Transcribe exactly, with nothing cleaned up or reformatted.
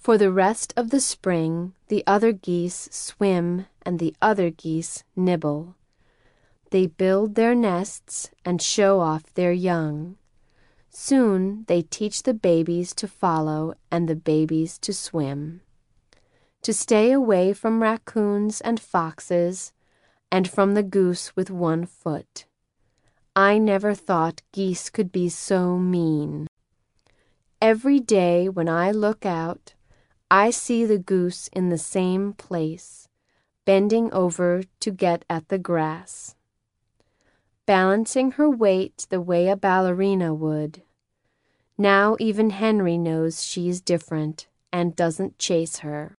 For the rest of the spring, the other geese swim and the other geese nibble. They build their nests and show off their young. Soon they teach the babies to follow and the babies to swim, to stay away from raccoons and foxes, and from the goose with one foot. I never thought geese could be so mean. Every day when I look out, I see the goose in the same place, bending over to get at the grass, balancing her weight the way a ballerina would. Now even Henry knows she's different and doesn't chase her.